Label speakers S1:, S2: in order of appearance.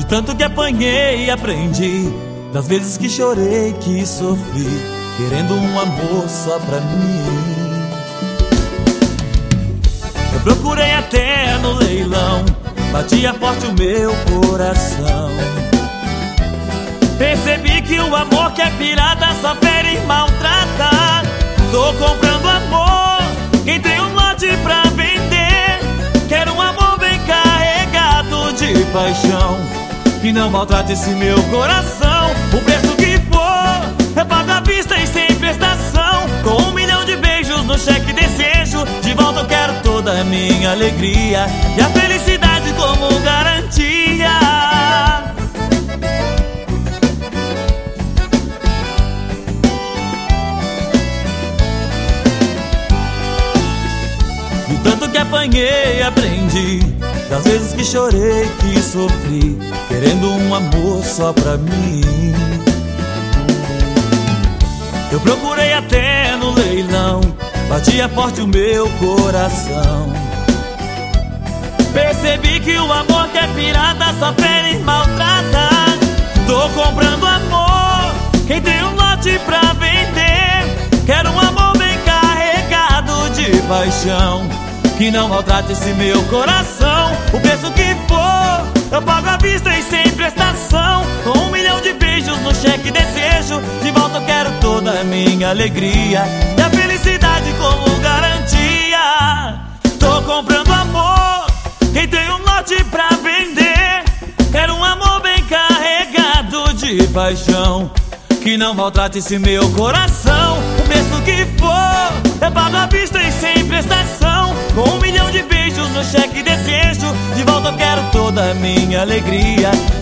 S1: tanto que apanhei e aprendi, das vezes que chorei, que sofri, querendo um amor só pra mim. Eu procurei até no leilão, batia forte o meu coração. Percebi que o amor que é pirata só fere e maltrata. Tô comprando amor, quem tem um lote pra vender. Quero um amor bem carregado de paixão, que não maltrate esse meu coração. O preço que for, eu pago à vista e sem prestação. Com 1 milhão de beijos no cheque desejo, de volta eu quero toda a minha alegria e a felicidade como garantia. Do tanto que apanhei, aprendi, das vezes que chorei, que sofri, querendo um amor só pra mim. Eu procurei até no leilão, batia forte o meu coração. Percebi que o amor que é pirata só fere e maltrata. Tô comprando amor, quem tem um lote pra vender. Quero um amor bem carregado de paixão, que não maltrate esse meu coração. O preço que for, eu pago à vista e sem prestação. Com 1 milhão de beijos no cheque desejo, de volta eu quero toda a minha alegria e a felicidade como garantia. Tô comprando amor, quem tem um lote pra vender. Quero um amor bem carregado de paixão, que não maltrate esse meu coração. O preço que for, eu pago à vista e sem prestação. Com 1 milhão de beijos no cheque desejo, de volta eu quero toda a minha alegria